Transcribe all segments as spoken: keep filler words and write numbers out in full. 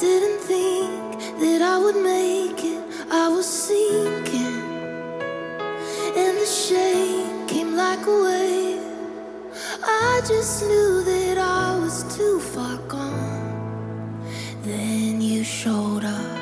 didn't think that I would make it. I was sinking, and the shame came like a wave. I just knew that I was too far gone. Then you showed up.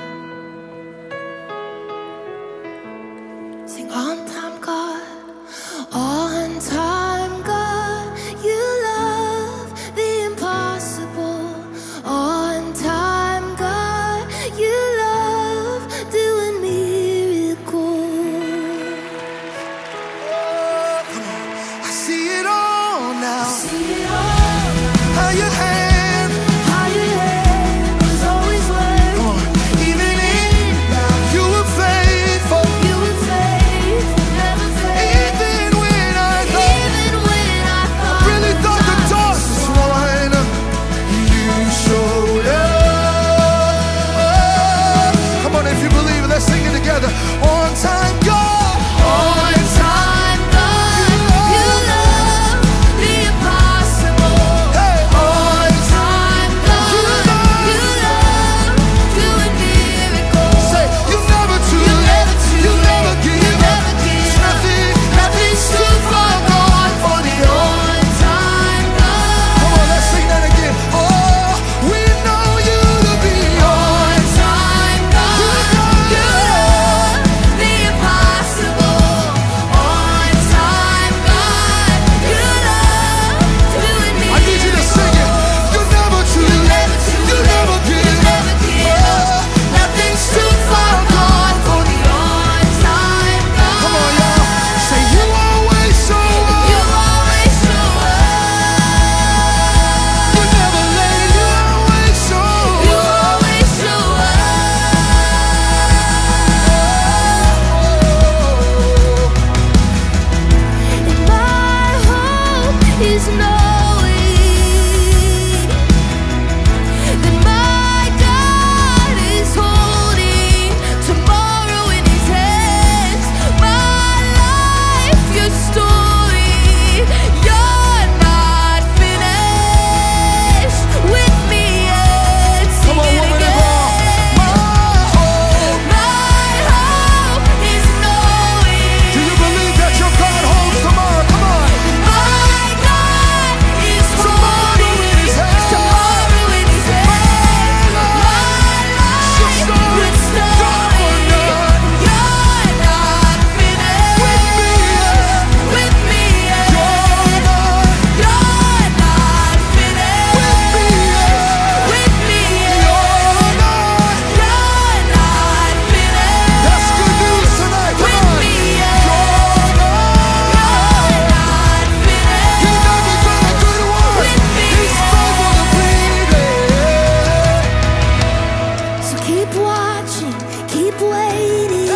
Sing on time, God, on time, God. You love the impossible. On time, God, you love doing miracles. I see it all now. See it all. How your hand, How your hand was always working. come on, even in now you were faithful. You were faithful, never failed. Even when I thought, Even when I thought really thought the doors was wide, you showed up. Come on, if you believe it, let's sing it together. On time, God. on time, God, you love the impossible. Hey. On time, God, You you love- love doing miracles. Say, you never too You late. never too You late. never give You up. never give There's up. nothing, Nothing's too far gone for the on time, God. Come on, let's sing that again. Oh, we know you to be on. On time, God, you love the impossible. On time, God, you love doing miracles. I need you to sing it. You never too late. You never give up. Oh, Nothing's too far gone for the on time, God. come on, y'all. Say you always show You up. always show You never late. You always show up. You up. always show up. And my hope is knowing that my God is holding tomorrow in His hands. My life, your story, you're not finished with me yet. Sing Come on, it woman of again. God. My hope. My hope is knowing Do you believe that your God holds tomorrow? Come on. my God is Tomorrow in His hands. tomorrow in His hands. My life, Your story, your story, you're not you're not finished with me yet. with me yet. You're not You're not finished with me yet. with me yet. You're not. You're not finished That's good news tonight. Come with on. me yet. You're not. You're not finished He never done a good work. with me He's faithful to complete it. So keep watching, keep waiting,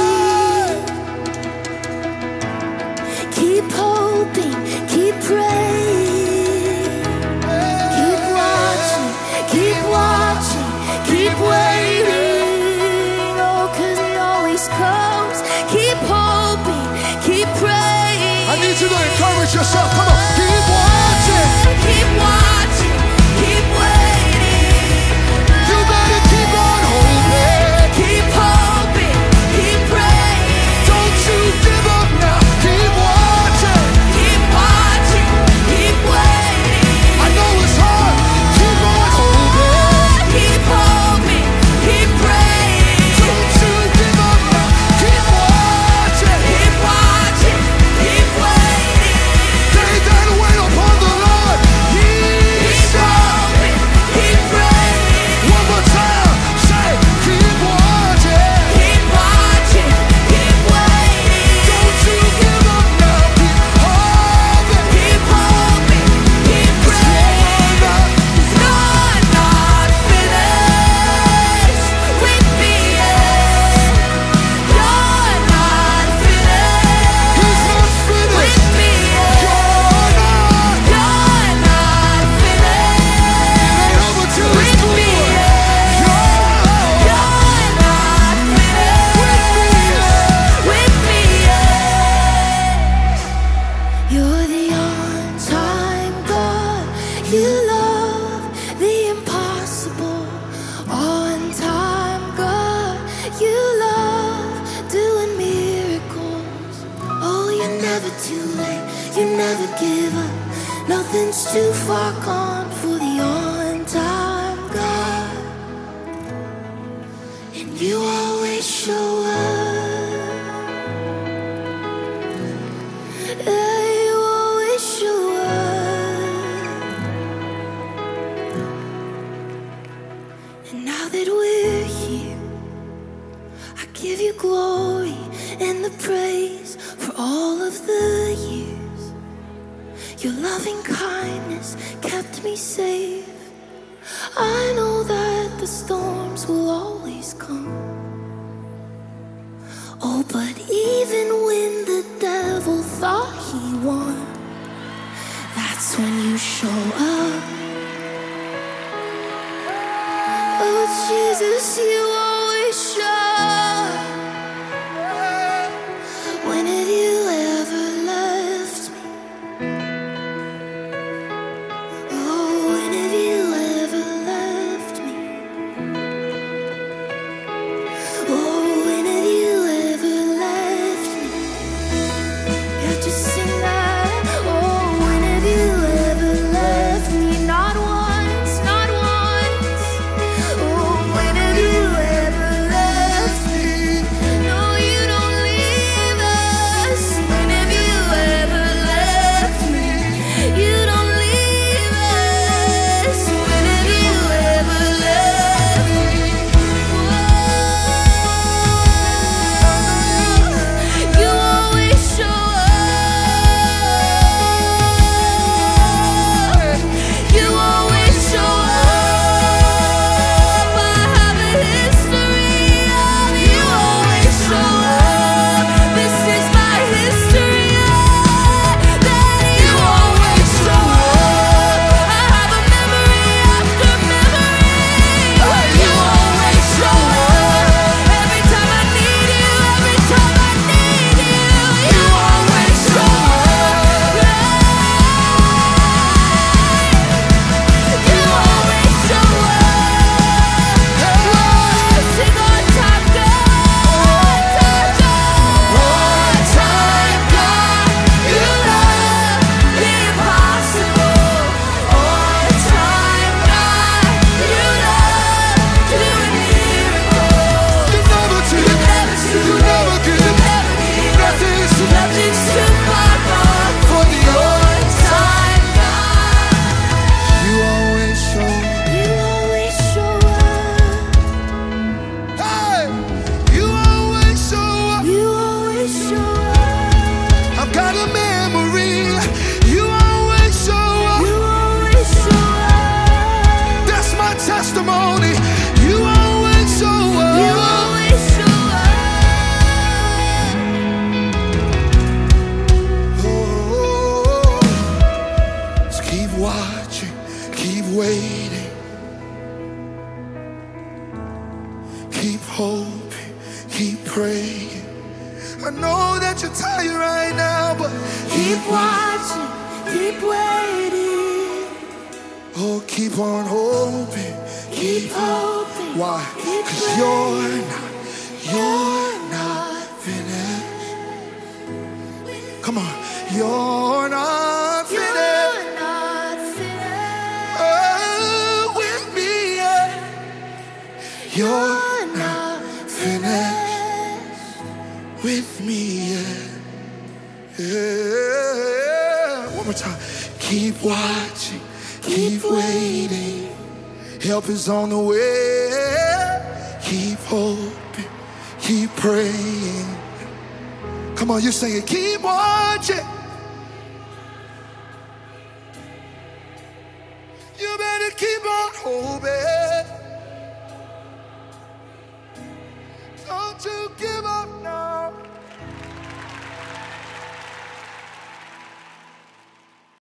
keep hoping, keep praying. Keep watching, keep watching, keep waiting. Oh, 'cause He always comes. Keep hoping, keep praying. I need you to encourage yourself. Come on. Keep watching. Keep watching, keep waiting. You better keep on hoping. Keep hoping, keep praying. Don't you give up now. Keep watching. Keep watching, keep waiting. I know it's hard. Keep on hoping. Keep hoping, keep praying. Don't you give up now. Keep watching. Keep watching, keep waiting. They that You never give up. Nothing's too far gone for the on-time God. And you always show up. Yeah, you always show up. And now that we're here, I give you glory and the praise for all of the years. Your loving kindness kept me safe. I know that the storms will always come. Oh, but even when the devil thought he won, that's when you show up. Oh, Jesus, you always show up. When have you ever left me? Keep hoping, keep praying. I know that you're tired right now, but keep watching, keep waiting. Oh, keep on hoping, keep hoping. Why? Cause you're not, you're not finished. Come on, you're not finished. You're not finished. Oh, with me, yeah. You're with me, yeah. Yeah. One more time. Keep watching, keep, keep waiting. Help is on the way. Keep hoping, keep praying. Come on, you sing it. Keep watching. You better keep on hoping.